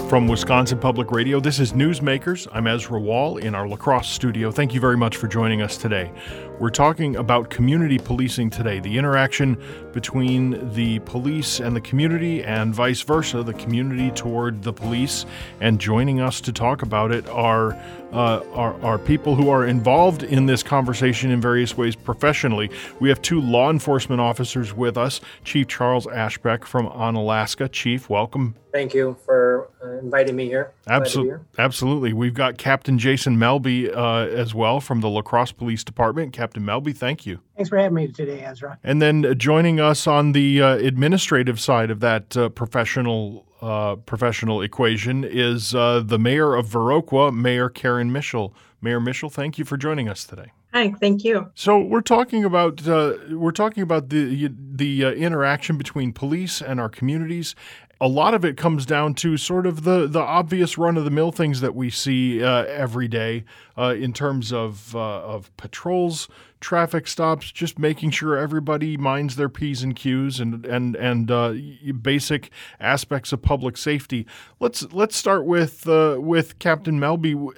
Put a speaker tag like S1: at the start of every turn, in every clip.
S1: From Wisconsin Public Radio, this is Newsmakers. I'm Ezra Wall in our La Crosse studio. Thank you very much for joining us today. We're talking about community policing today, the interaction between the police and the community and vice versa, the community toward the police. And joining us to talk about it are people who are involved in this conversation in various ways professionally. We have two law enforcement officers with us, Chief Charles Ashbeck from Onalaska. Chief, welcome.
S2: Thank you for inviting me here.
S1: Absolutely. We've got Captain Jason Melby as well from the La Crosse Police Department. Captain Melby, thank you.
S3: Thanks for having me today, Ezra.
S1: And then joining us on the administrative side of that professional equation is the mayor of Viroqua, Mayor Karen Mischel. Mayor Mischel, thank you for joining us today.
S4: Hi, thank you.
S1: So we're talking about the interaction between police and our communities. A lot of it comes down to sort of the obvious run-of-the-mill things that we see every day in terms of patrols, traffic stops, just making sure everybody minds their P's and Q's and basic aspects of public safety. Let's start with Captain Melby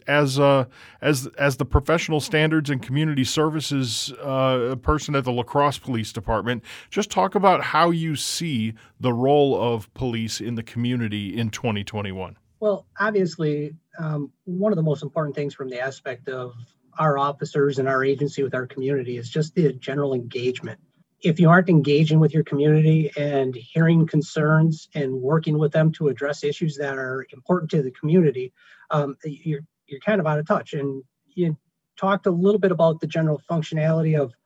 S1: as the professional standards and community services person at the La Crosse Police Department. Just talk about how you see the role of police in the community in 2021.
S3: Well, obviously, one of the most important things from the aspect of our officers and our agency with our community is just the general engagement. If you aren't engaging with your community and hearing concerns and working with them to address issues that are important to the community, you're kind of out of touch. And you talked a little bit about the general functionality of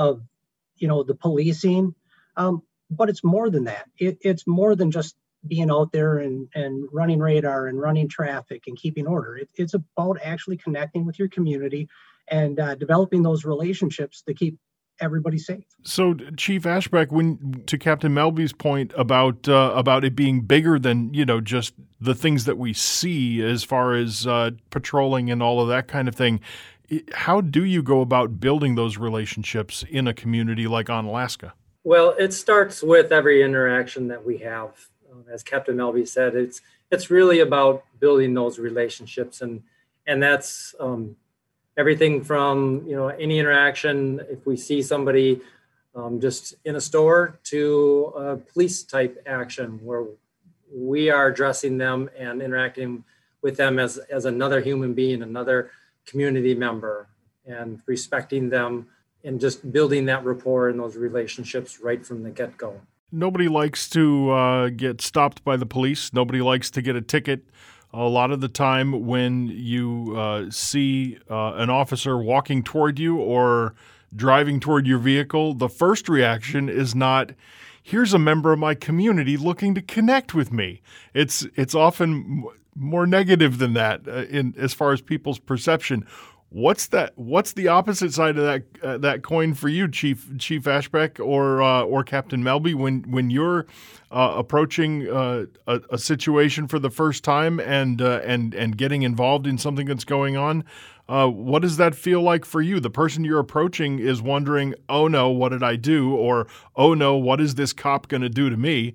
S3: the policing, but it's more than that. It's more than just being out there and running radar and running traffic and keeping order. It's about actually connecting with your community and developing those relationships to keep everybody safe.
S1: So, Chief Ashbeck, to Captain Melby's point about it being bigger than just the things that we see as far as patrolling and all of that kind of thing, how do you go about building those relationships in a community like Onalaska?
S2: Well, it starts with every interaction that we have. As Captain Melby said, it's really about building those relationships, and that's everything from any interaction. If we see somebody just in a store to a police type action where we are addressing them and interacting with them as another human being, another community member, and respecting them and just building that rapport and those relationships right from the get-go.
S1: Nobody likes to get stopped by the police. Nobody likes to get a ticket. A lot of the time when you see an officer walking toward you or driving toward your vehicle, the first reaction is not, here's a member of my community looking to connect with me. It's often more negative than that as far as people's perception. What's the opposite side of that coin for you, Chief Ashbeck or Captain Melby, when you're approaching a situation for the first time and getting involved in something that's going on? What does that feel like for you? The person you're approaching is wondering, "Oh no, what did I do?" Or "Oh no, what is this cop going to do to me?"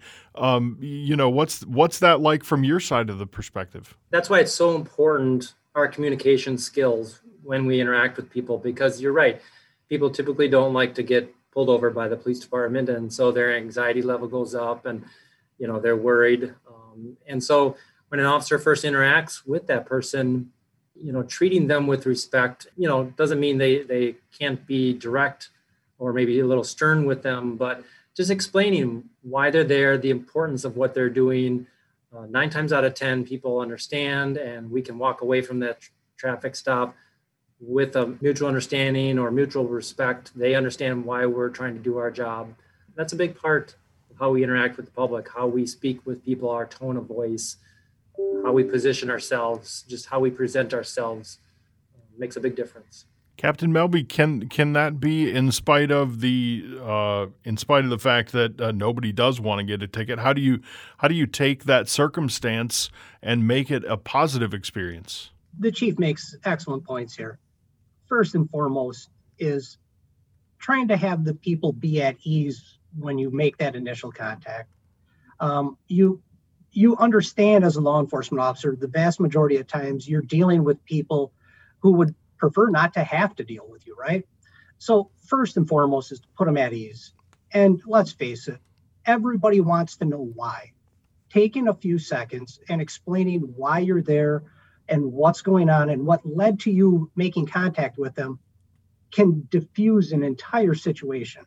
S1: What's that like from your side of the perspective?
S2: That's why it's so important, our communication skills when we interact with people, because you're right. People typically don't like to get pulled over by the police department. And so their anxiety level goes up and, they're worried. And so when an officer first interacts with that person, treating them with respect, doesn't mean they can't be direct or maybe a little stern with them, but just explaining why they're there, the importance of what they're doing. 9 times out of 10, people understand, and we can walk away from that traffic stop with a mutual understanding or mutual respect. They understand why we're trying to do our job. That's a big part of how we interact with the public, how we speak with people, our tone of voice, how we position ourselves, just how we present ourselves makes a big difference.
S1: Captain Melby, can that be in spite of the fact that nobody does want to get a ticket? How do you take that circumstance and make it a positive experience?
S3: The chief makes excellent points here. First and foremost is trying to have the people be at ease when you make that initial contact. You you understand as a law enforcement officer, the vast majority of times you're dealing with people who would prefer not to have to deal with you, right? So first and foremost is to put them at ease. And let's face it, everybody wants to know why. Taking a few seconds and explaining why you're there and what's going on and what led to you making contact with them can diffuse an entire situation.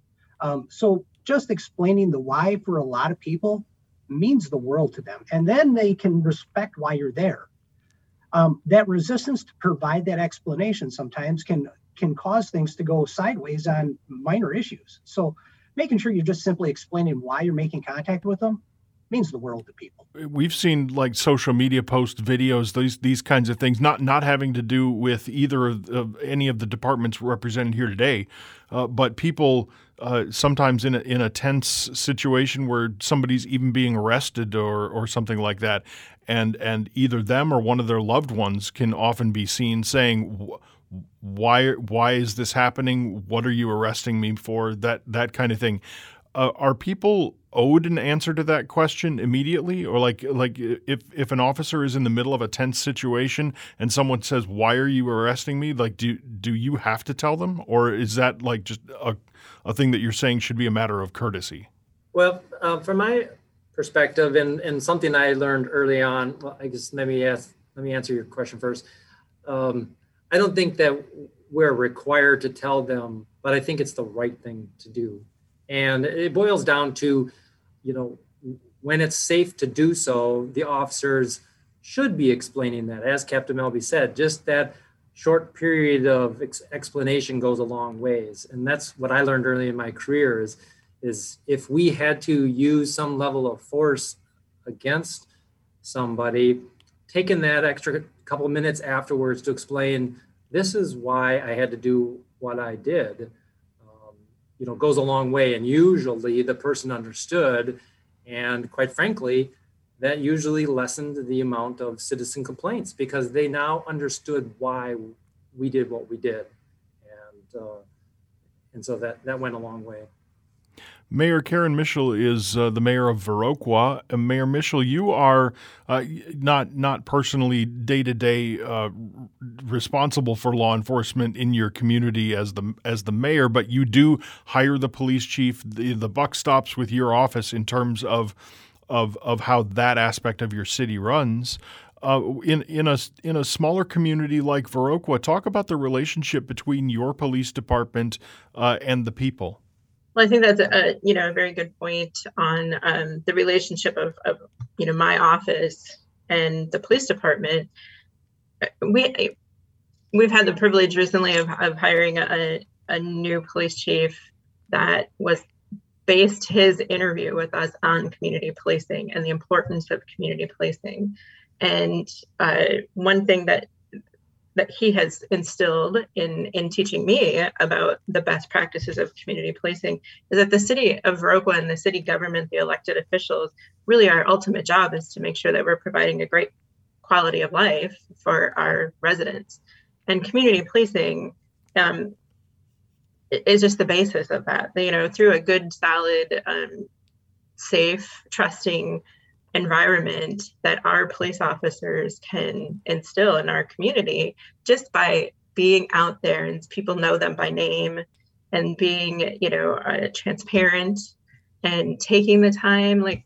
S3: So just explaining the why for a lot of people means the world to them. And then they can respect why you're there. That resistance to provide that explanation sometimes can cause things to go sideways on minor issues. So making sure you're just simply explaining why you're making contact with them means the world to people.
S1: We've seen like social media post videos, these kinds of things, not having to do with either of any of the departments represented here today, but people sometimes in a tense situation where somebody's even being arrested or something like that, and either them or one of their loved ones can often be seen saying, why is this happening? What are you arresting me for? That kind of thing. Are people owed an answer to that question immediately? Or like if an officer is in the middle of a tense situation and someone says, why are you arresting me? Like, do you have to tell them? Or is that like just a thing that you're saying should be a matter of courtesy?
S2: Well, from my perspective and something I learned early on, well, I guess let me answer your question first. I don't think that we're required to tell them, but I think it's the right thing to do. And it boils down to, when it's safe to do so, the officers should be explaining that. As Captain Melby said, just that short period of explanation goes a long ways. And that's what I learned early in my career is if we had to use some level of force against somebody, taking that extra couple of minutes afterwards to explain, this is why I had to do what I did, goes a long way. And usually the person understood. And quite frankly, that usually lessened the amount of citizen complaints because they now understood why we did what we did. And so that went a long way.
S1: Mayor Karen Michel is the mayor of Viroqua. Mayor Michel, you are not personally day-to-day responsible for law enforcement in your community as the mayor, but you do hire the police chief. The buck stops with your office in terms of how that aspect of your city runs. In a smaller community like Viroqua, talk about the relationship between your police department and the people.
S4: Well, I think that's a very good point on the relationship of my office and the police department. We've had the privilege recently of hiring a new police chief that based his interview with us on community policing and the importance of community policing. And one thing that he has instilled in teaching me about the best practices of community policing is that the city of Viroqua and the city government, the elected officials, really our ultimate job is to make sure that we're providing a great quality of life for our residents. And community policing is just the basis of that. Through a good, solid, safe, trusting environment that our police officers can instill in our community just by being out there and people know them by name and being, transparent and taking the time, like,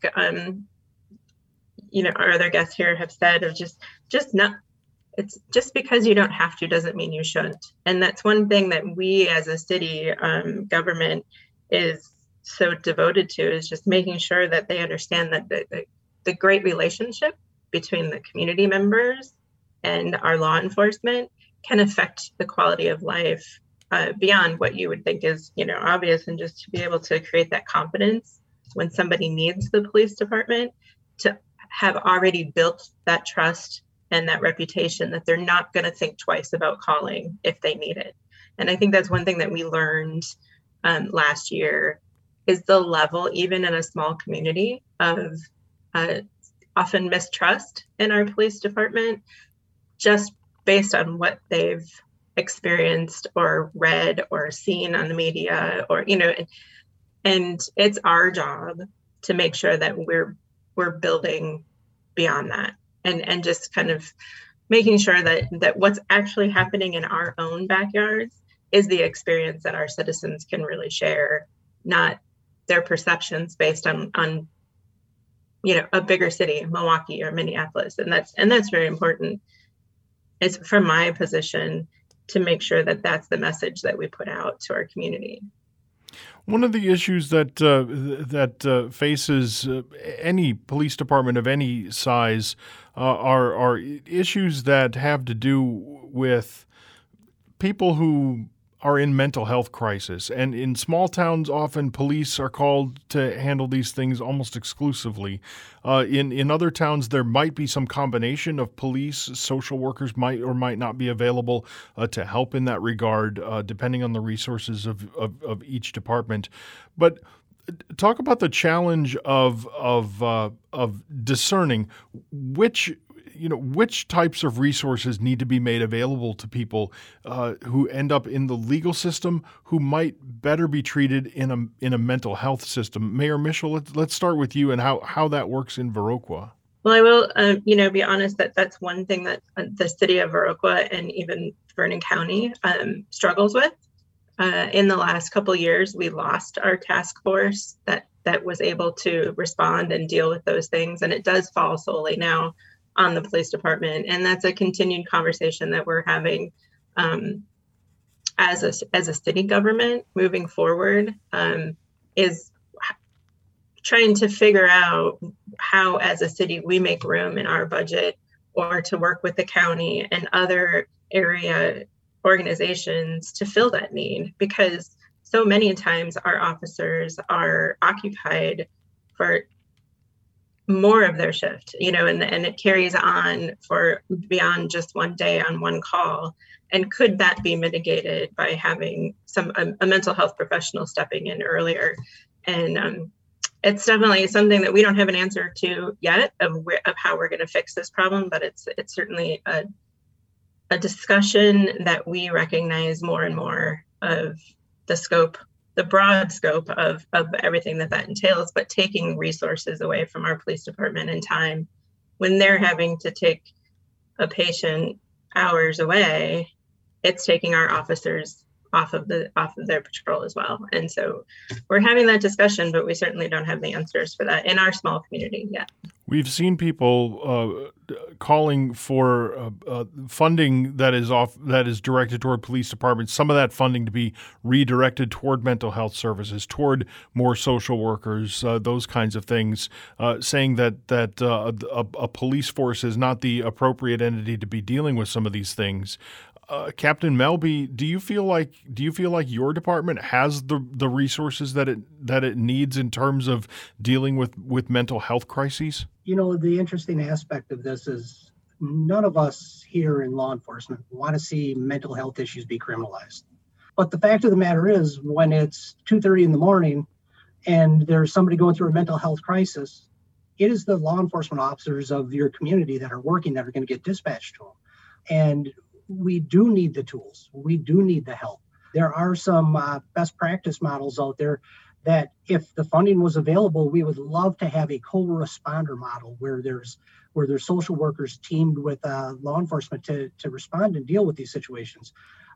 S4: our other guests here have said, of just not, it's just because you don't have to doesn't mean you shouldn't. And that's one thing that we as a city government is so devoted to, is just making sure that they understand that the great relationship between the community members and our law enforcement can affect the quality of life beyond what you would think is, obvious, and just to be able to create that confidence when somebody needs the police department, to have already built that trust and that reputation that they're not going to think twice about calling if they need it. And I think that's one thing that we learned last year is the level, even in a small community, of often mistrust in our police department, just based on what they've experienced or read or seen on the media, or, and it's our job to make sure that we're we're building beyond that, and just kind of making sure that what's actually happening in our own backyards is the experience that our citizens can really share, not their perceptions based on a bigger city, Milwaukee or Minneapolis. And that's very important. It's from my position to make sure that that's the message that we put out to our community.
S1: One of the issues that faces any police department of any size are issues that have to do with people who are in mental health crisis. And in small towns, often police are called to handle these things almost exclusively. In other towns, there might be some combination of police, social workers might or might not be available to help in that regard, depending on the resources of each department. But talk about the challenge of discerning which types of resources need to be made available to people who end up in the legal system who might better be treated in a mental health system. Mayor Mischel, let's start with you and how that works in Viroqua.
S4: Well, I will, be honest that's one thing that the city of Viroqua and even Vernon County struggles with. In the last couple of years, we lost our task force that was able to respond and deal with those things, and it does fall solely now on the police department. And that's a continued conversation that we're having as a city government moving forward, is trying to figure out how, as a city, we make room in our budget or to work with the county and other area organizations to fill that need, because so many times our officers are occupied for more of their shift, and it carries on for beyond just one day on one call. And could that be mitigated by having a mental health professional stepping in earlier? And it's definitely something that we don't have an answer to yet of how we're going to fix this problem, but it's certainly a discussion that we recognize more and more of the broad scope of everything that entails, but taking resources away from our police department and time when they're having to take a patient hours away, it's taking our officers off of their patrol as well. And so we're having that discussion, but we certainly don't have the answers for that in our small community yet.
S1: We've seen people calling for funding that is directed toward police departments, some of that funding to be redirected toward mental health services, toward more social workers, those kinds of things, saying that a police force is not the appropriate entity to be dealing with some of these things. Captain Melby, do you feel like your department has the resources that it needs in terms of dealing with mental health crises?
S3: The interesting aspect of this is none of us here in law enforcement want to see mental health issues be criminalized. But the fact of the matter is, when it's 2:30 in the morning and there's somebody going through a mental health crisis, it is the law enforcement officers of your community that are working that are going to get dispatched to them. And we do need the tools. We do need the help. There are some best practice models out there that if the funding was available, we would love to have a co-responder model where there's social workers teamed with law enforcement to respond and deal with these situations.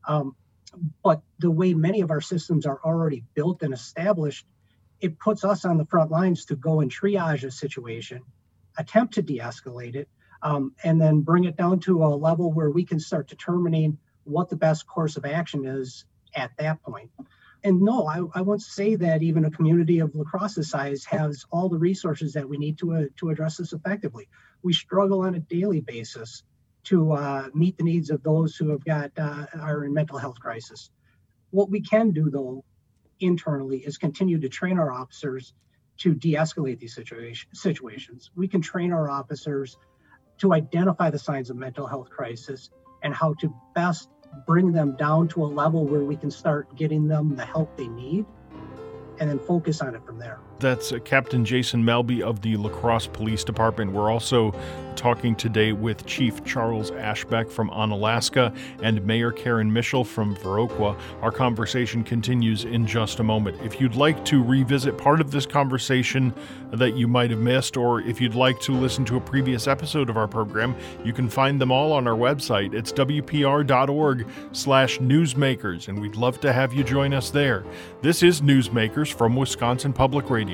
S3: But the way many of our systems are already built and established, it puts us on the front lines to go and triage a situation, attempt to de-escalate it, and then bring it down to a level where we can start determining what the best course of action is at that point. And no, I won't say that even a community of La Crosse's size has all the resources that we need to address this effectively. We struggle on a daily basis to meet the needs of those who are in mental health crisis. What we can do, though, internally is continue to train our officers to de-escalate these situations. We can train our officers to identify the signs of mental health crisis and how to best bring them down to a level where we can start getting them the help they need and then focus on it from there.
S1: That's Captain Jason Melby of the La Crosse Police Department. We're also talking today with Chief Charles Ashbeck from Onalaska and Mayor Karen Mischel from Viroqua. Our conversation continues in just a moment. If you'd like to revisit part of this conversation that you might have missed, or if you'd like to listen to a previous episode of our program, you can find them all on our website. It's wpr.org/newsmakers, and we'd love to have you join us there. This is Newsmakers from Wisconsin Public Radio.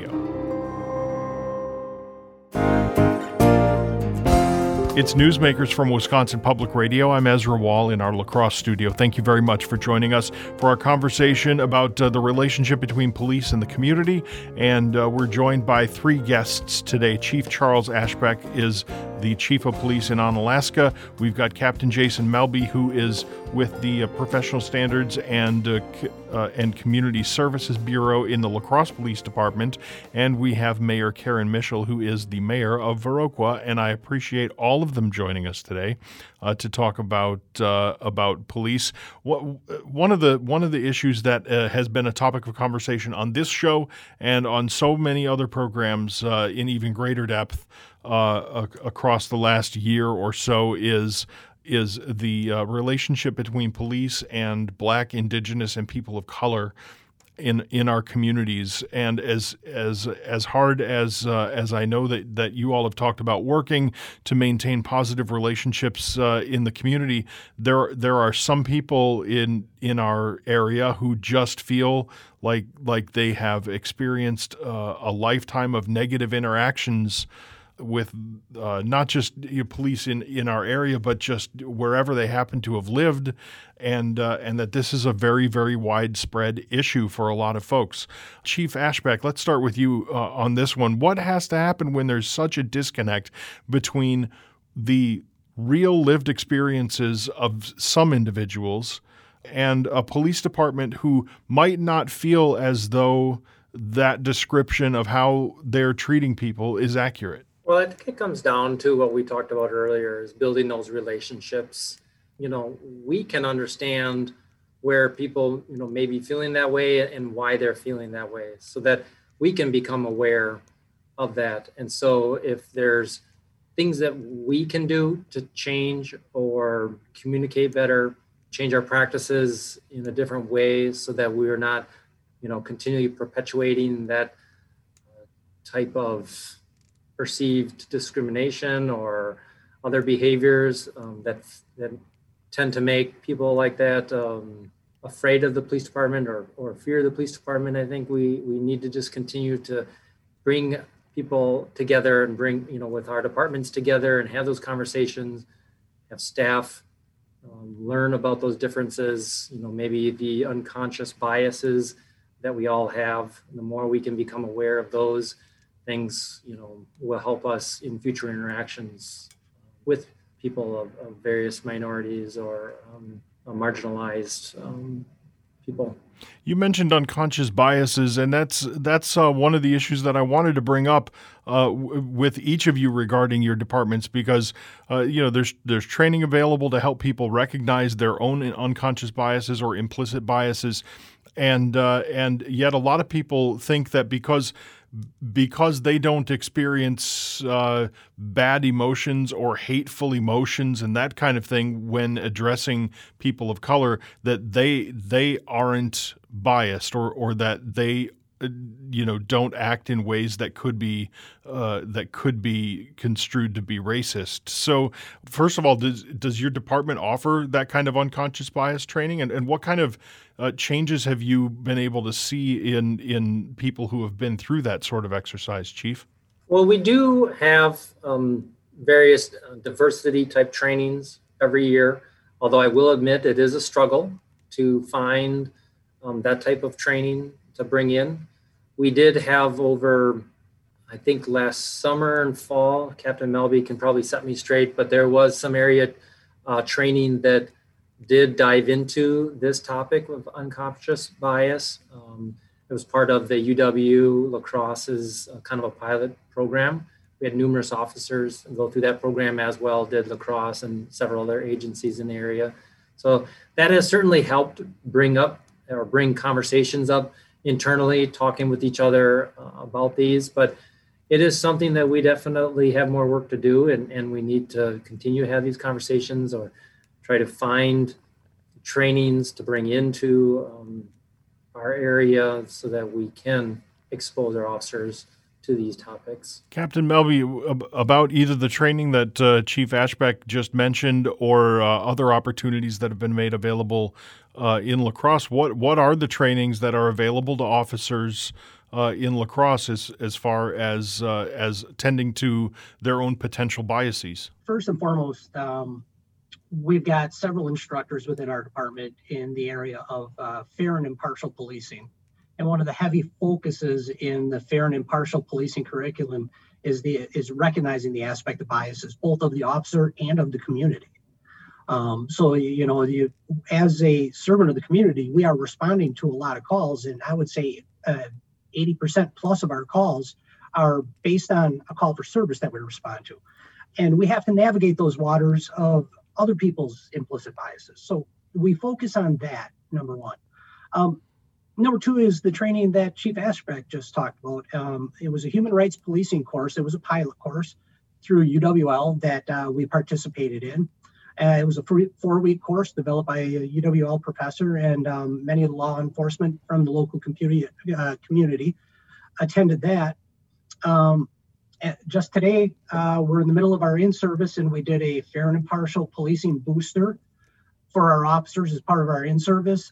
S1: It's Newsmakers from Wisconsin Public Radio. I'm Ezra Wall in our La Crosse studio. Thank you very much for joining us for our conversation about the relationship between police and the community. And we're joined by three guests today. Chief Charles Ashbeck is the Chief of Police in Onalaska. We've got Captain Jason Melby, who is with the Professional Standards and Community Services Bureau in the La Crosse Police Department. And we have Mayor Karen Mischel, who is the mayor of Viroqua. And I appreciate all of them joining us today to talk about police. One of the issues that has been a topic of conversation on this show and on so many other programs in even greater depth across the last year or so is the relationship between police and Black, Indigenous, and people of color in our communities. And as hard as I know that you all have talked about working to maintain positive relationships in the community, there are some people in our area who just feel like they have experienced a lifetime of negative interactions with not just police in our area, but just wherever they happen to have lived, and that this is a very, very widespread issue for a lot of folks. Chief Ashbeck, let's start with you on this one. What has to happen when there's such a disconnect between the real lived experiences of some individuals and a police department who might not feel as though that description of how they're treating people is accurate?
S2: Well, I think it comes down to what we talked about earlier, is building those relationships. We can understand where people, may be feeling that way and why they're feeling that way, so that we can become aware of that. And so if there's things that we can do to change or communicate better, change our practices in a different way so that we're not, continually perpetuating that type of perceived discrimination or other behaviors that tend to make people like that afraid of the police department or fear the police department. I think we need to just continue to bring people together and bring, with our departments together and have those conversations, have staff learn about those differences, maybe the unconscious biases that we all have. The more we can become aware of those things, will help us in future interactions with people of various minorities or marginalized people. You mentioned unconscious biases, and that's one of the issues that I wanted to bring up with each of you regarding your departments, because there's training available to help people recognize their own unconscious biases or implicit biases, and yet a lot of people think that because they don't experience bad emotions or hateful emotions and that kind of thing when addressing people of color, that they aren't biased or that they don't act in ways that could be construed to be racist. So first of all, does your department offer that kind of unconscious bias training, and what kind of changes have you been able to see in people who have been through that sort of exercise, Chief? Well, we do have various diversity type trainings every year, although I will admit it is a struggle to find that type of training to bring in. We did have over, I think last summer and fall, Captain Melby can probably set me straight, but there was some area training that did dive into this topic of unconscious bias. It was part of the UW La Crosse's kind of a pilot program. We had numerous officers go through that program, as well did La Crosse and several other agencies in the area. So that has certainly helped bring conversations up internally talking with each other about these, but it is something that we definitely have more work to do, and we need to continue to have these conversations or try to find trainings to bring into our area so that we can expose our officers to these topics.
S1: Captain Melby, about either the training that Chief Ashbeck just mentioned or other opportunities that have been made available in La Crosse, what are the trainings that are available to officers in La Crosse as far as tending to their own potential biases?
S3: First and foremost, we've got several instructors within our department in the area of fair and impartial policing. And one of the heavy focuses in the fair and impartial policing curriculum is recognizing the aspect of biases, both of the officer and of the community. So, as a servant of the community, we are responding to a lot of calls, and I would say 80% plus of our calls are based on a call for service that we respond to. And we have to navigate those waters of other people's implicit biases. So we focus on that, number one. Number two is the training that Chief Ashbeck just talked about. It was a human rights policing course. It was a pilot course through UWL that we participated in. It was a 4-week course developed by a UWL professor, and many of the law enforcement from the local community attended that. Just today, we're in the middle of our in-service, and we did a fair and impartial policing booster for our officers as part of our in-service.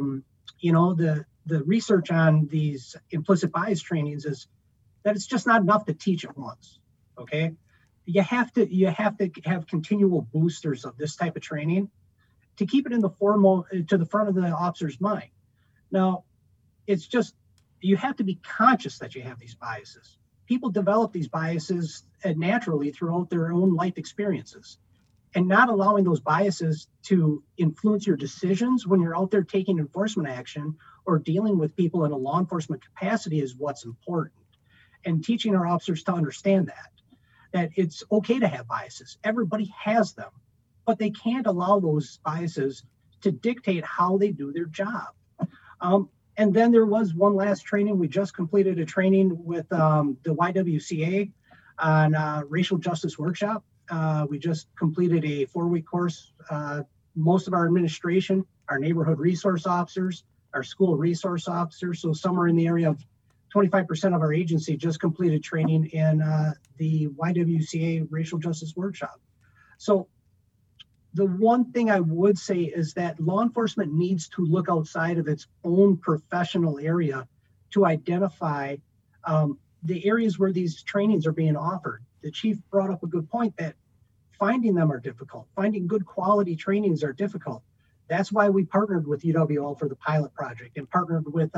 S3: The research on these implicit bias trainings is that it's just not enough to teach it once. Okay, you have to have continual boosters of this type of training to keep it in the to the front of the officer's mind. Now, it's just you have to be conscious that you have these biases. People develop these biases naturally throughout their own life experiences. And not allowing those biases to influence your decisions when you're out there taking enforcement action or dealing with people in a law enforcement capacity is what's important. And teaching our officers to understand that it's okay to have biases. Everybody has them, but they can't allow those biases to dictate how they do their job. And then there was one last training. We just completed a training with the YWCA on racial justice workshop. We just completed a 4-week course. Most of our administration, our neighborhood resource officers, our school resource officers, so somewhere in the area of 25% of our agency just completed training in the YWCA racial justice workshop. So the one thing I would say is that law enforcement needs to look outside of its own professional area to identify the areas where these trainings are being offered. The chief brought up a good point that finding them are difficult. Finding good quality trainings are difficult. That's why we partnered with UWL for the pilot project and partnered with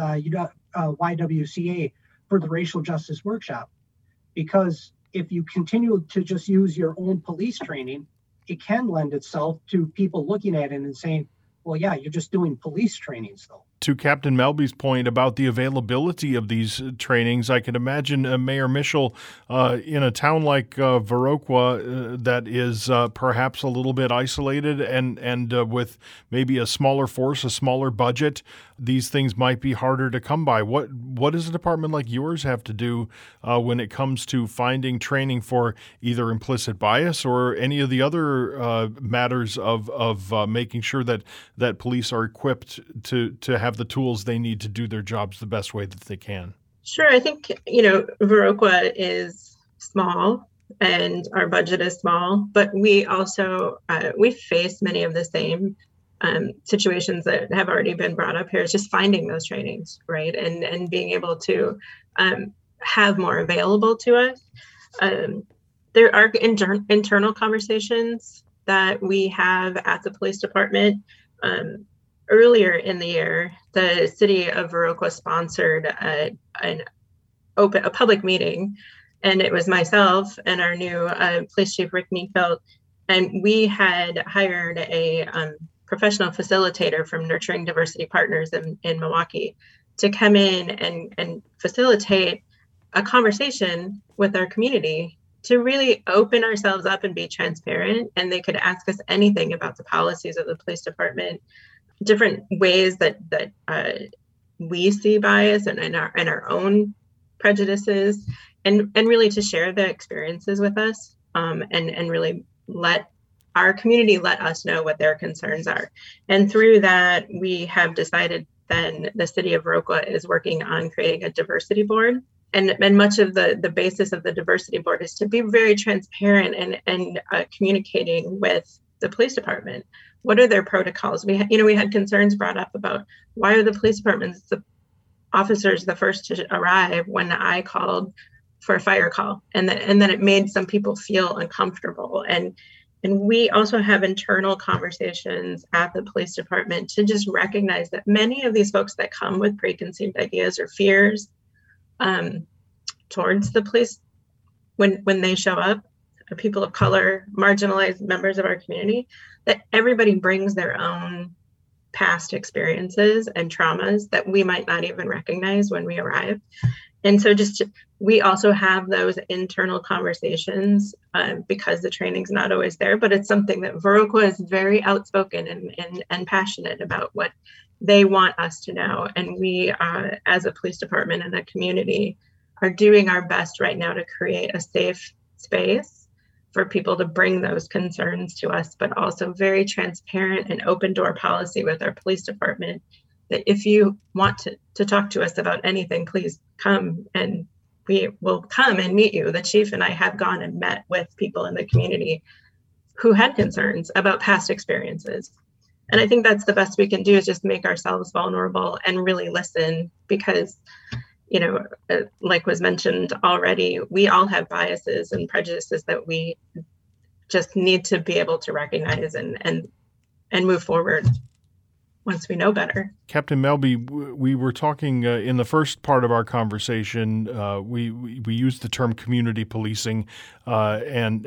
S3: YWCA for the racial justice workshop. Because if you continue to just use your own police training, it can lend itself to people looking at it and saying, well, yeah, you're just doing police trainings though.
S1: To Captain Melby's point about the availability of these trainings, I can imagine Mayor Mischel in a town like Viroqua that is perhaps a little bit isolated and with maybe a smaller force, a smaller budget, these things might be harder to come by. What does a department like yours have to do when it comes to finding training for either implicit bias or any of the other matters of making sure that police are equipped to have the tools they need to do their jobs the best way that they can?
S4: Sure. I think, Viroqua is small and our budget is small, but we also, we face many of the same situations that have already been brought up here. It's just finding those trainings, right? And being able to have more available to us. There are internal conversations that we have at the police department. Earlier in the year, the city of Viroqua sponsored a public meeting, and it was myself and our new police chief, Rick Meekfeld, and we had hired a professional facilitator from Nurturing Diversity Partners in Milwaukee to come in and facilitate a conversation with our community to really open ourselves up and be transparent. And they could ask us anything about the policies of the police department, different ways that we see bias and our own prejudices, and really to share the experiences with us, and really let our community let us know what their concerns are. And through that, we have decided then the city of Viroqua is working on creating a diversity board. And much of the basis of the diversity board is to be very transparent and communicating with the police department. What are their protocols? We had concerns brought up about why are the police departments, the officers, the first to arrive when I called for a fire call, and then it made some people feel uncomfortable. And we also have internal conversations at the police department to just recognize that many of these folks that come with preconceived ideas or fears towards the police when they show up, are people of color, marginalized members of our community, that everybody brings their own past experiences and traumas that we might not even recognize when we arrive. And so we also have those internal conversations because the training's not always there, but it's something that Viroqua is very outspoken and passionate about what they want us to know. And we, as a police department and a community, are doing our best right now to create a safe space for people to bring those concerns to us, but also very transparent and open door policy with our police department, that if you want to talk to us about anything, please come and we will come and meet you. The chief and I have gone and met with people in the community who had concerns about past experiences. And I think that's the best we can do, is just make ourselves vulnerable and really listen, because like was mentioned already, we all have biases and prejudices that we just need to be able to recognize and move forward once we know better.
S1: Captain Melby, we were talking in the first part of our conversation. We used the term community policing, and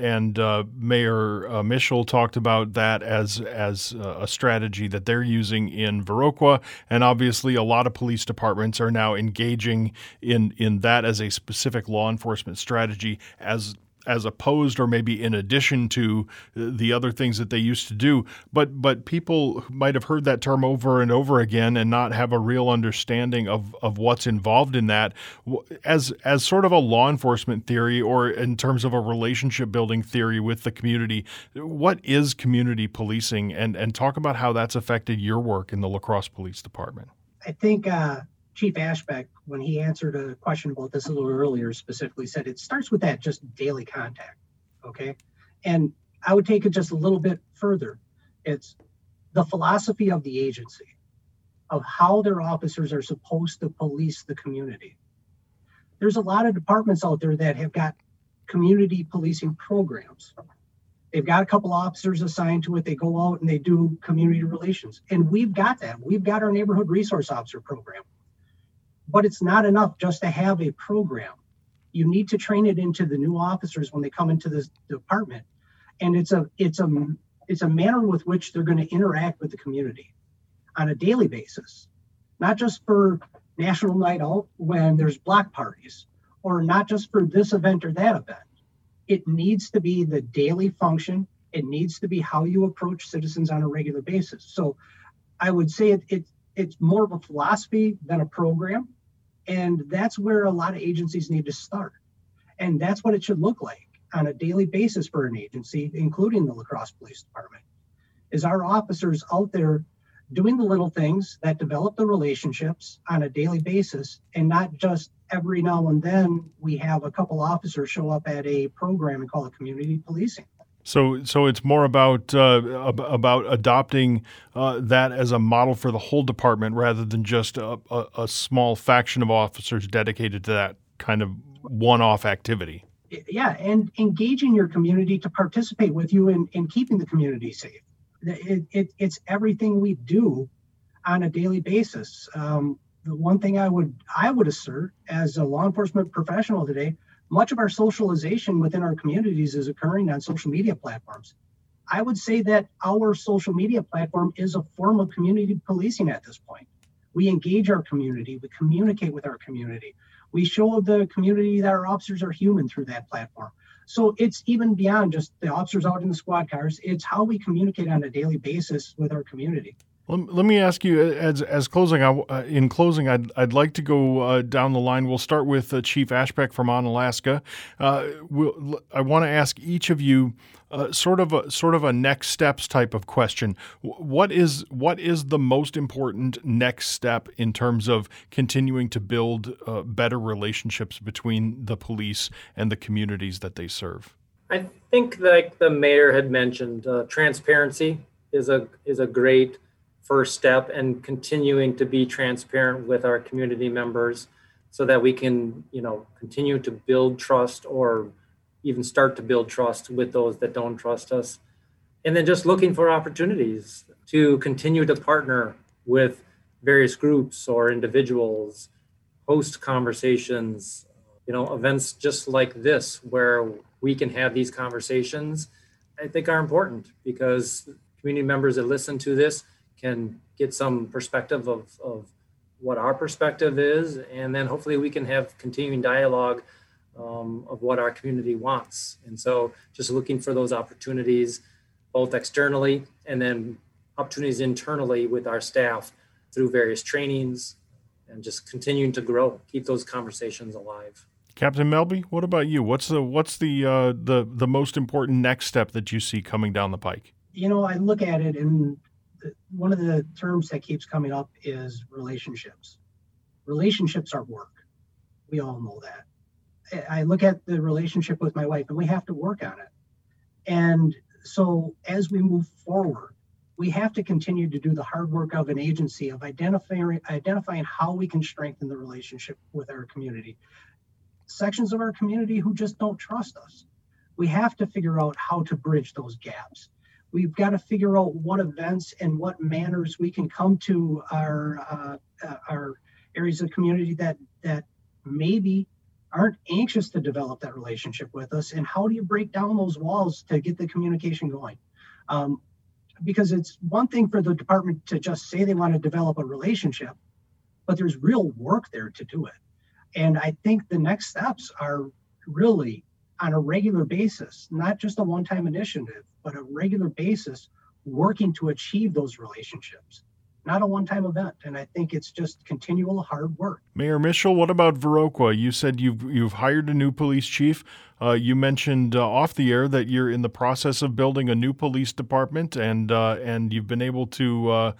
S1: Mayor Mitchell talked about that as a strategy that they're using in Viroqua, and obviously a lot of police departments are now engaging in that as a specific law enforcement strategy, as opposed or maybe in addition to the other things that they used to do. But people might have heard that term over and over again and not have a real understanding of what's involved in that. As sort of a law enforcement theory, or in terms of a relationship building theory with the community, what is community policing? And talk about how that's affected your work in the La Crosse Police Department.
S3: I think Chief Ashbeck, when he answered a question about this a little earlier, specifically said it starts with that just daily contact, okay? And I would take it just a little bit further. It's the philosophy of the agency, of how their officers are supposed to police the community. There's a lot of departments out there that have got community policing programs. They've got a couple officers assigned to it. They go out and they do community relations. And we've got that. We've got our neighborhood resource officer program. But it's not enough just to have a program. You need to train it into the new officers when they come into this department. And it's a manner with which they're going to interact with the community on a daily basis, not just for National Night Out when there's block parties, or not just for this event or that event. It needs to be the daily function. It needs to be how you approach citizens on a regular basis. So I would say it's more of a philosophy than a program. And that's where a lot of agencies need to start. And that's what it should look like on a daily basis for an agency, including the La Crosse Police Department, is our officers out there doing the little things that develop the relationships on a daily basis, and not just every now and then we have a couple officers show up at a program and call it community policing.
S1: So it's more about adopting that as a model for the whole department, rather than just a small faction of officers dedicated to that kind of one-off activity.
S3: Yeah, and engaging your community to participate with you in keeping the community safe. It's everything we do on a daily basis. The one thing I would assert as a law enforcement professional today, much of our socialization within our communities is occurring on social media platforms. I would say that our social media platform is a form of community policing at this point. We engage our community, we communicate with our community. We show the community that our officers are human through that platform. So it's even beyond just the officers out in the squad cars. It's how we communicate on a daily basis with our community.
S1: Let me ask you, as closing. In closing, I'd like to go down the line. We'll start with Chief Ashbeck from Onalaska. I want to ask each of you sort of a next steps type of question. What is the most important next step in terms of continuing to build better relationships between the police and the communities that they serve?
S2: I think, like the mayor had mentioned, transparency is a great first step, and continuing to be transparent with our community members so that we can, continue to build trust, or even start to build trust with those that don't trust us. And then just looking for opportunities to continue to partner with various groups or individuals, host conversations, events just like this where we can have these conversations, I think are important, because community members that listen to this can get some perspective of what our perspective is, and then hopefully we can have continuing dialogue of what our community wants. And so just looking for those opportunities, both externally and then opportunities internally with our staff through various trainings, and just continuing to grow, keep those conversations alive.
S1: Captain Melby, what about you? What's the most important next step that you see coming down the pike?
S3: I look at it, and one of the terms that keeps coming up is relationships. Relationships are work. We all know that. I look at the relationship with my wife, and we have to work on it. And so as we move forward, we have to continue to do the hard work of an agency of identifying how we can strengthen the relationship with our community. Sections of our community who just don't trust us. We have to figure out how to bridge those gaps. We've got to figure out what events and what manners we can come to our areas of community that maybe aren't anxious to develop that relationship with us. And how do you break down those walls to get the communication going? Because it's one thing for the department to just say they want to develop a relationship, but there's real work there to do it. And I think the next steps are really on a regular basis, not just a one-time initiative, but a regular basis working to achieve those relationships, not a one-time event. And I think it's just continual hard work.
S1: Mayor Mischel, what about Viroqua? You said you've hired a new police chief. You mentioned off the air that you're in the process of building a new police department, and you've been able to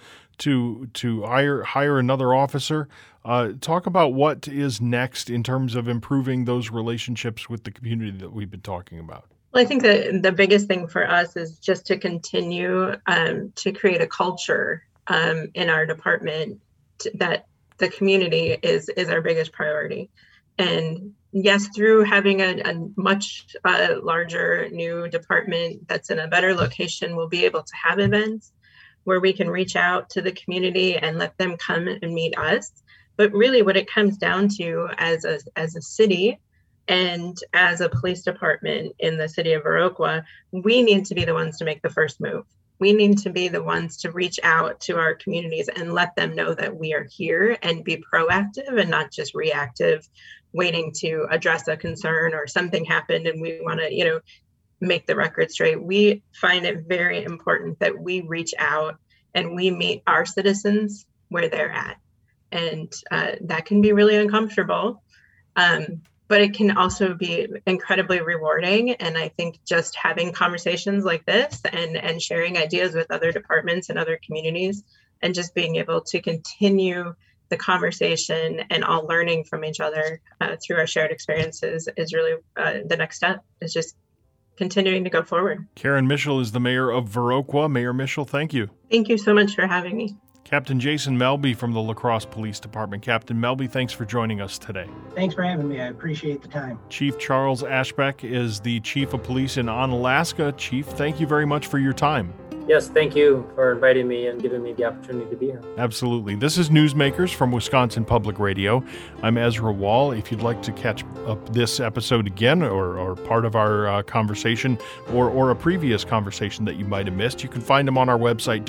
S1: hire another officer. Talk about what is next in terms of improving those relationships with the community that we've been talking about.
S4: Well, I think that the biggest thing for us is just to continue to create a culture in our department that the community is our biggest priority. And yes, through having a much larger new department that's in a better location, we'll be able to have events where we can reach out to the community and let them come and meet us. But really what it comes down to as a city and as a police department in the city of Viroqua, we need to be the ones to make the first move. We need to be the ones to reach out to our communities and let them know that we are here, and be proactive and not just reactive, waiting to address a concern or something happened and we want to, make the record straight. We find it very important that we reach out and we meet our citizens where they're at. And that can be really uncomfortable, but it can also be incredibly rewarding. And I think just having conversations like this and sharing ideas with other departments and other communities, and just being able to continue the conversation and all learning from each other through our shared experiences is really the next step, is just continuing to go forward.
S1: Karen Mischel is the mayor of Viroqua. Mayor Mischel, thank you.
S4: Thank you so much for having me.
S1: Captain Jason Melby from the La Crosse Police Department. Captain Melby, thanks for joining us today.
S3: Thanks for having me. I appreciate the time.
S1: Chief Charles Ashbeck is the Chief of Police in Onalaska. Chief, thank you very much for your time.
S2: Yes, thank you for inviting me and giving me the opportunity to be here.
S1: Absolutely. This is Newsmakers from Wisconsin Public Radio. I'm Ezra Wall. If you'd like to catch up this episode again, or part of our conversation, or a previous conversation that you might have missed, you can find them on our website,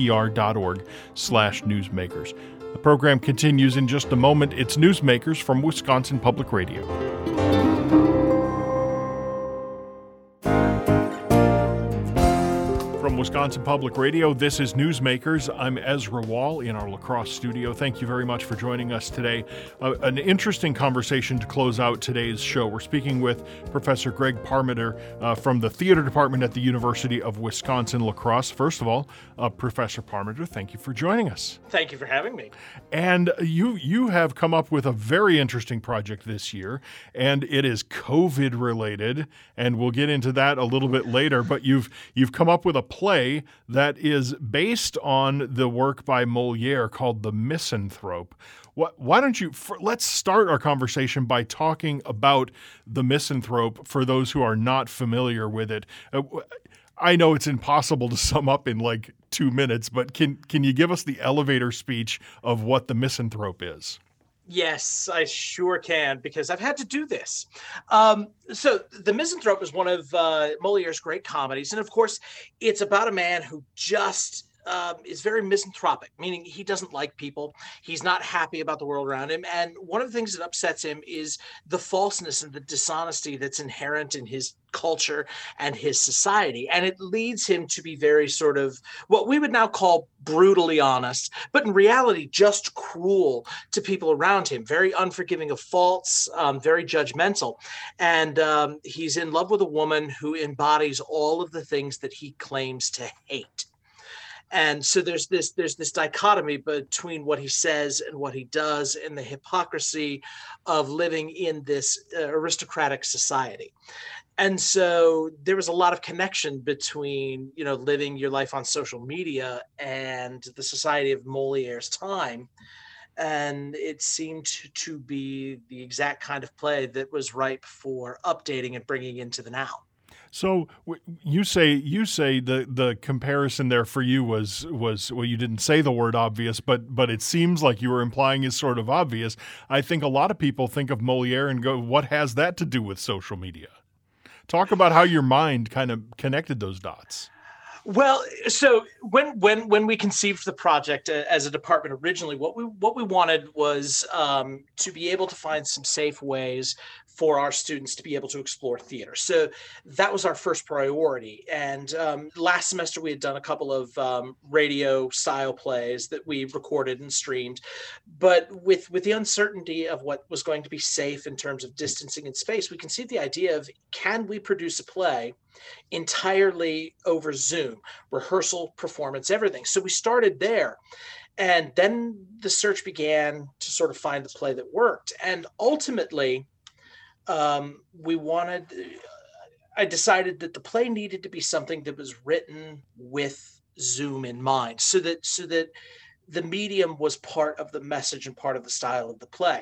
S1: wpr.org/newsmakers. The program continues in just a moment. It's Newsmakers from Wisconsin Public Radio. From Wisconsin Public Radio, this is Newsmakers. I'm Ezra Wall in our La Crosse studio. Thank you very much for joining us today. An interesting conversation to close out today's show. We're speaking with Professor Greg Parmenter from the Theater Department at the University of Wisconsin-La Crosse. First of all, Professor Parmenter, thank you for joining us.
S5: Thank you for having me.
S1: And you have come up with a very interesting project this year, and it is COVID related, and we'll get into that a little bit later. But you've come up with a play that is based on the work by Molière called The Misanthrope. Why don't you let's start our conversation by talking about The Misanthrope for those who are not familiar with it. I know it's impossible to sum up in like 2 minutes, but can you give us the elevator speech of what The Misanthrope is?
S5: Yes, I sure can, because I've had to do this. So The Misanthrope is one of Molière's great comedies. And of course, it's about a man who just is very misanthropic, meaning he doesn't like people. He's not happy about the world around him. And one of the things that upsets him is the falseness and the dishonesty that's inherent in his culture and his society. And it leads him to be very sort of what we would now call brutally honest, but in reality, just cruel to people around him, very unforgiving of faults, very judgmental. And he's in love with a woman who embodies all of the things that he claims to hate. And so there's this dichotomy between what he says and what he does, and the hypocrisy of living in this aristocratic society. And so there was a lot of connection between, living your life on social media and the society of Molière's time. And it seemed to be the exact kind of play that was ripe for updating and bringing into the now.
S1: So you say the comparison there for you was well, you didn't say the word obvious, but it seems like you were implying is sort of obvious. I think a lot of people think of Molière and go, what has that to do with social media? Talk about how your mind kind of connected those dots.
S5: Well, so when we conceived the project as a department originally, what we wanted was to be able to find some safe ways for our students to be able to explore theater. So that was our first priority. And last semester we had done a couple of radio style plays that we recorded and streamed. But with the uncertainty of what was going to be safe in terms of distancing and space, we conceived the idea of, can we produce a play entirely over Zoom, rehearsal, performance, everything. So we started there. And then the search began to sort of find the play that worked. And ultimately, I decided that the play needed to be something that was written with Zoom in mind, so that the medium was part of the message and part of the style of the play.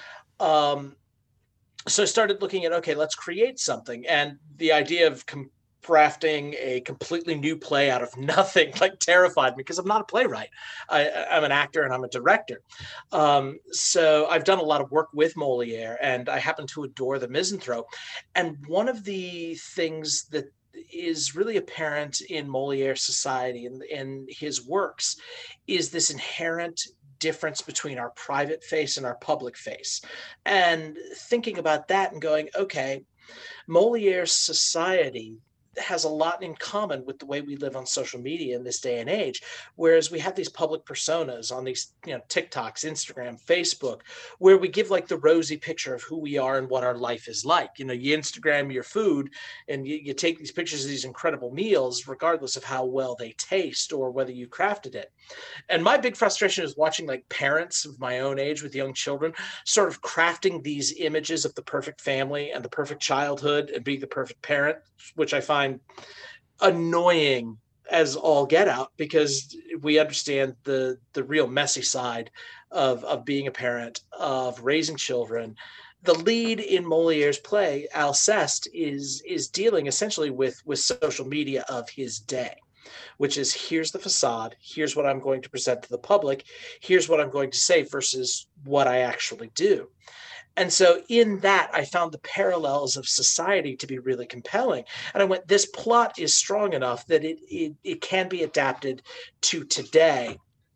S5: So I started looking at, okay, let's create something. And the idea of crafting a completely new play out of nothing terrified me, because I'm not a playwright. I'm an actor and I'm a director. So I've done a lot of work with Molière, and I happen to adore The Misanthrope. And one of the things that is really apparent in Molière's society and in his works is this inherent difference between our private face and our public face. And thinking about that and going, okay, Molière's society has a lot in common with the way we live on social media in this day and age, whereas we have these public personas on these, TikToks, Instagram, Facebook, where we give the rosy picture of who we are and what our life is like. You Instagram your food and you take these pictures of these incredible meals, regardless of how well they taste or whether you crafted it. And my big frustration is watching parents of my own age with young children sort of crafting these images of the perfect family and the perfect childhood and being the perfect parent, which I find annoying as all get out, because we understand the real messy side of being a parent, of raising children. The lead in Molière's play, Alceste, is dealing essentially with social media of his day, which is, here's the facade, here's what I'm going to present to the public, here's what I'm going to say versus what I actually do. And so in that, I found the parallels of society to be really compelling. And I went, this plot is strong enough that it can be adapted to today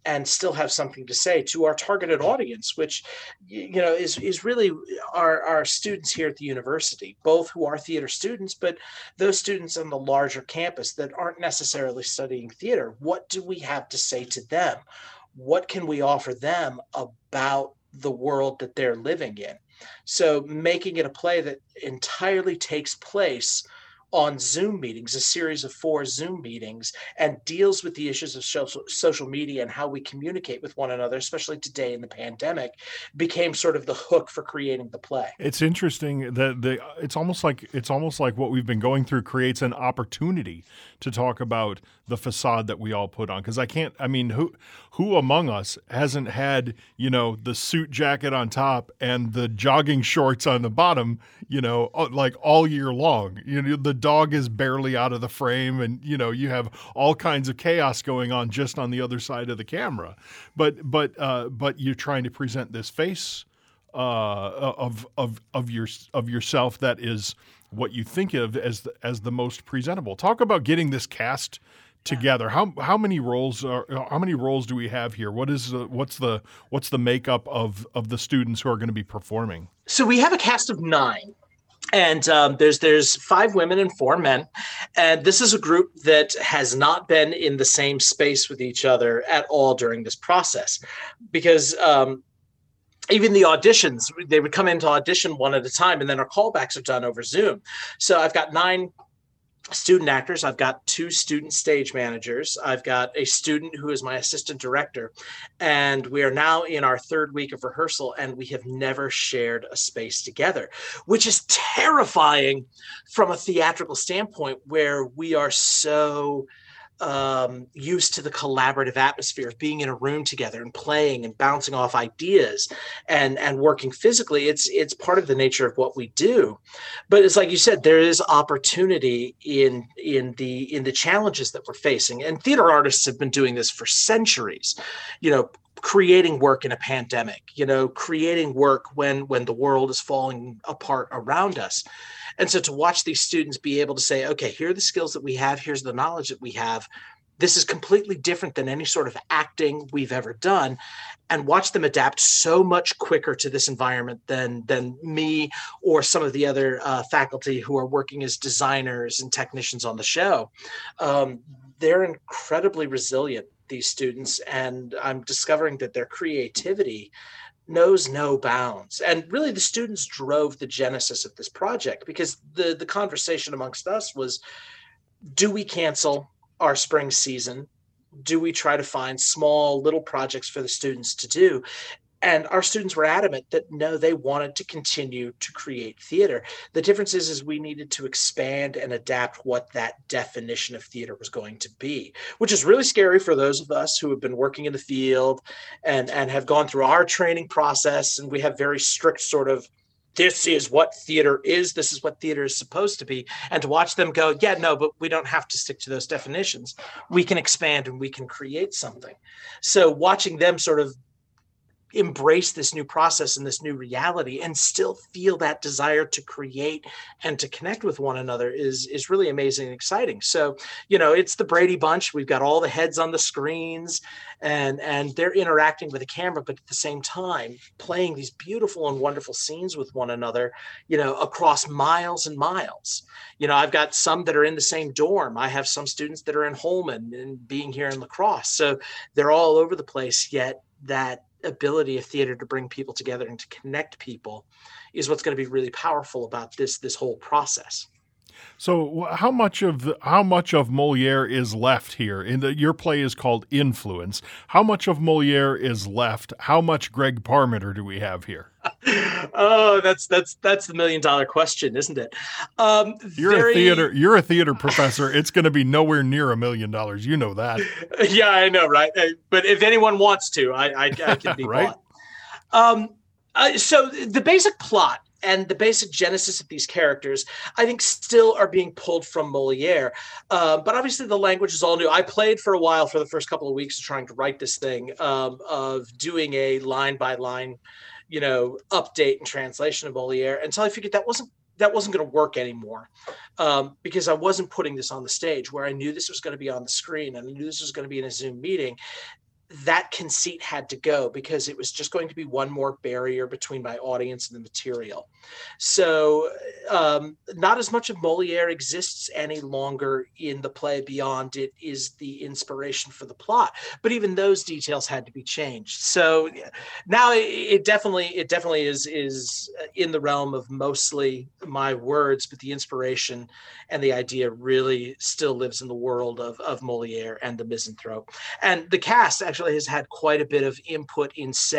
S5: and still have something to say to our targeted audience, which, is really our students here at the university, both who are theater students, but those students on the larger campus that aren't necessarily studying theater. What do we have to say to them? What can we offer them about the world that they're living in? So making it a play that entirely takes place on Zoom meetings, a series of 4 Zoom meetings, and deals with the issues of social media and how we communicate with one another, especially today in the pandemic, became sort of the hook for creating the play.
S1: It's interesting that it's almost like what we've been going through creates an opportunity to talk about the facade that we all put on. Because who among us hasn't had, the suit jacket on top and the jogging shorts on the bottom, like all year long? The dog is barely out of the frame, and you have all kinds of chaos going on just on the other side of the camera. But you're trying to present this face of yourself that is what you think of as the most presentable. Talk about getting this cast together. How many roles do we have here? What's the makeup of the students who are going to be performing?
S5: So we have a cast of 9. And there's 5 women and 4 men. And this is a group that has not been in the same space with each other at all during this process, because even the auditions, they would come in to audition one at a time, and then our callbacks are done over Zoom. So I've got 9 student actors. I've got 2 student stage managers. I've got a student who is my assistant director. And we are now in our 3rd week of rehearsal, and we have never shared a space together, which is terrifying from a theatrical standpoint, where we are so used to the collaborative atmosphere of being in a room together and playing and bouncing off ideas and working physically. It's part of the nature of what we do. But it's like you said, there is opportunity in the challenges that we're facing. And theater artists have been doing this for centuries, creating work in a pandemic, creating work when the world is falling apart around us. And so to watch these students be able to say, okay, here are the skills that we have, here's the knowledge that we have. This is completely different than any sort of acting we've ever done, and watch them adapt so much quicker to this environment than me or some of the other faculty who are working as designers and technicians on the show. They're incredibly resilient, these students, and I'm discovering that their creativity knows no bounds. And really the students drove the genesis of this project, because the conversation amongst us was, do we cancel our spring season? Do we try to find small little projects for the students to do? And our students were adamant that no, they wanted to continue to create theater. The difference is we needed to expand and adapt what that definition of theater was going to be, which is really scary for those of us who have been working in the field and have gone through our training process. And we have very strict sort of, this is what theater is, this is what theater is supposed to be. And to watch them go, yeah, no, but we don't have to stick to those definitions. We can expand and we can create something. So watching them sort of embrace this new process and this new reality and still feel that desire to create and to connect with one another is really amazing and exciting. So, it's the Brady Bunch. We've got all the heads on the screens and they're interacting with the camera, but at the same time playing these beautiful and wonderful scenes with one another, across miles and miles. I've got some that are in the same dorm. I have some students that are in Holman and being here in La Crosse. So they're all over the place, yet that ability of theater to bring people together and to connect people is what's going to be really powerful about this whole process.
S1: So how much of Moliere is left here? Your play is called Influence. How much of Moliere is left? How much Greg Parmenter do we have here?
S5: Oh, that's the $1 million question, isn't it?
S1: You're a theater professor. It's going to be nowhere near $1 million. You know that.
S5: Yeah, I know, right? But if anyone wants to, I can be
S1: right?
S5: bought. So the basic plot and the basic genesis of these characters, I think, still are being pulled from Moliere. But obviously the language is all new. I played for a while for the first couple of weeks trying to write this thing, of doing a line by line, update and translation of Moliere, until I figured that wasn't going to work anymore, because I wasn't putting this on the stage where I knew this was going to be on the screen and I knew this was going to be in a Zoom meeting. that conceit had to go because it was just going to be one more barrier between my audience and the material. So not as much of Molière exists any longer in the play beyond it is the inspiration for the plot. But even those details had to be changed. So now it definitely is in the realm of mostly my words, but the inspiration and the idea really still lives in the world of Molière and the misanthrope. And the cast actually has had quite a bit of input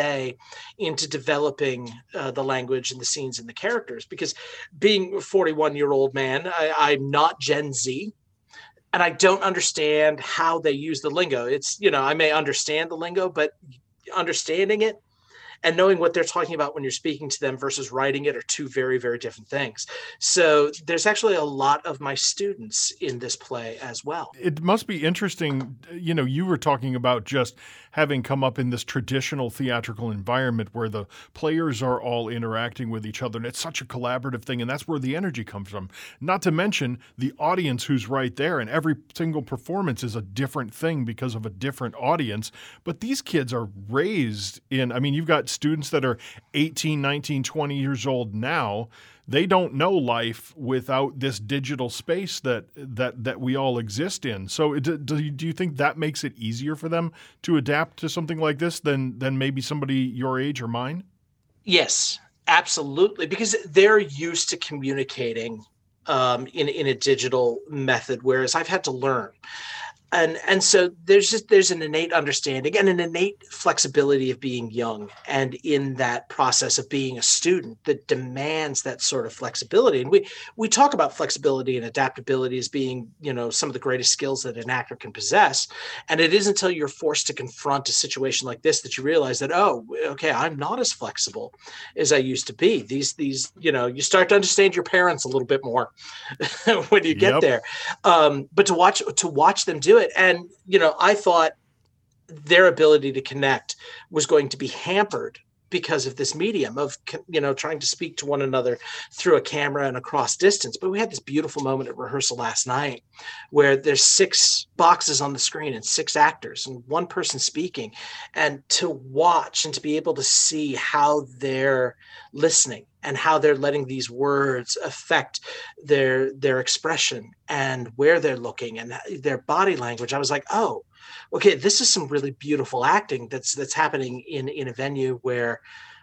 S5: into developing the language and the scenes and the characters, because being a 41-year-old man, I'm not Gen Z, and I don't understand how they use the lingo. It's, I may understand the lingo, but understanding it and knowing what they're talking about when you're speaking to them versus writing it are two very, very different things. So there's actually a lot of my students in this play as well.
S1: It must be interesting. You were talking about just having come up in this traditional theatrical environment where the players are all interacting with each other, and it's such a collaborative thing, and that's where the energy comes from. Not to mention the audience who's right there, and every single performance is a different thing because of a different audience. But these kids are raised you've got students that are 18, 19, 20 years old now. They don't know life without this digital space that we all exist in. So do you think that makes it easier for them to adapt to something like this than maybe somebody your age or mine?
S5: Yes, absolutely, because they're used to communicating in a digital method, whereas I've had to learn. And so there's an innate understanding and an innate flexibility of being young, and in that process of being a student that demands that sort of flexibility. And we talk about flexibility and adaptability as being, some of the greatest skills that an actor can possess. And it isn't until you're forced to confront a situation like this that you realize that, oh, okay, I'm not as flexible as I used to be. These you start to understand your parents a little bit more when you get there. But to watch them do it. And, I thought their ability to connect was going to be hampered because of this medium of, trying to speak to one another through a camera and across distance. But we had this beautiful moment at rehearsal last night where there's 6 boxes on the screen and 6 actors and one person speaking, and to watch and to be able to see how they're listening and how they're letting these words affect their expression and where they're looking and their body language. I was like, oh, okay, this is some really beautiful acting that's happening in a venue where,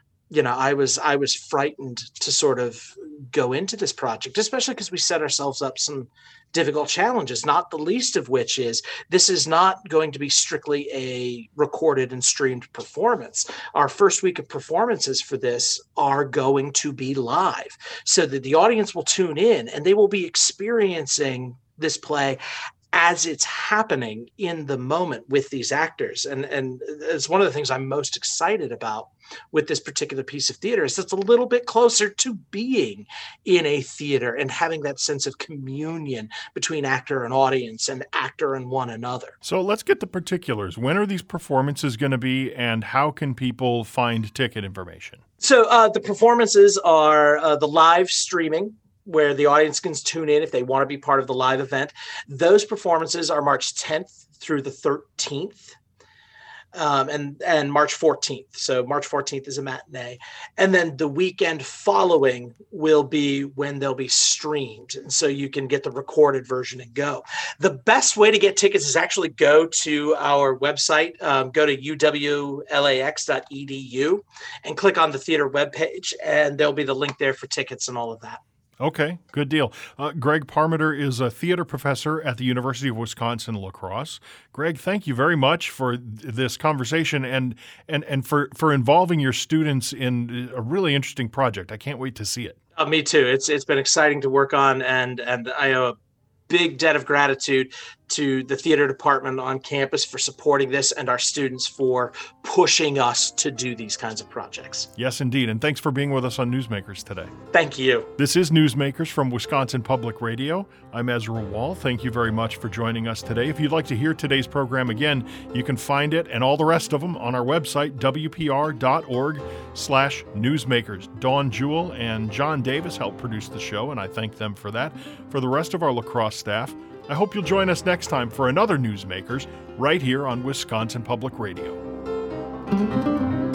S5: I was frightened to sort of go into this project, especially because we set ourselves up some difficult challenges, not the least of which is this is not going to be strictly a recorded and streamed performance. Our first week of performances for this are going to be live, so that the audience will tune in and they will be experiencing this play as it's happening in the moment with these actors. And it's one of the things I'm most excited about with this particular piece of theater is it's a little bit closer to being in a theater and having that sense of communion between actor and audience and actor and one another.
S1: So let's get the particulars. When are these performances going to be, and how can people find ticket information? So
S5: the performances are the live streaming, where the audience can tune in if they want to be part of the live event. Those performances are March 10th through the 13th. And March 14th. So March 14th is a matinee. And then the weekend following will be when they'll be streamed. And so you can get the recorded version and go. The best way to get tickets is actually go to our website, go to uwlax.edu and click on the theater webpage, and there'll be the link there for tickets and all of that.
S1: Okay, good deal. Greg Parmenter is a theater professor at the University of Wisconsin-La Crosse. Greg, thank you very much for this conversation and for involving your students in a really interesting project. I can't wait to see it.
S5: Me too. It's been exciting to work on, and I owe a big debt of gratitude to the theater department on campus for supporting this and our students for pushing us to do these kinds of projects.
S1: Yes, indeed. And thanks for being with us on Newsmakers today.
S5: Thank you.
S1: This is Newsmakers from Wisconsin Public Radio. I'm Ezra Wall. Thank you very much for joining us today. If you'd like to hear today's program again, you can find it and all the rest of them on our website, wpr.org/newsmakers. Dawn Jewell and John Davis helped produce the show, and I thank them for that. For the rest of our La Crosse staff, I hope you'll join us next time for another Newsmakers right here on Wisconsin Public Radio.